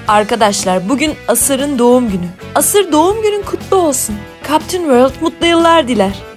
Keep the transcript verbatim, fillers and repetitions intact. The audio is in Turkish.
Arkadaşlar bugün Asır'ın doğum günü. Asır doğum günün kutlu olsun. Captain World mutlu yıllar diler.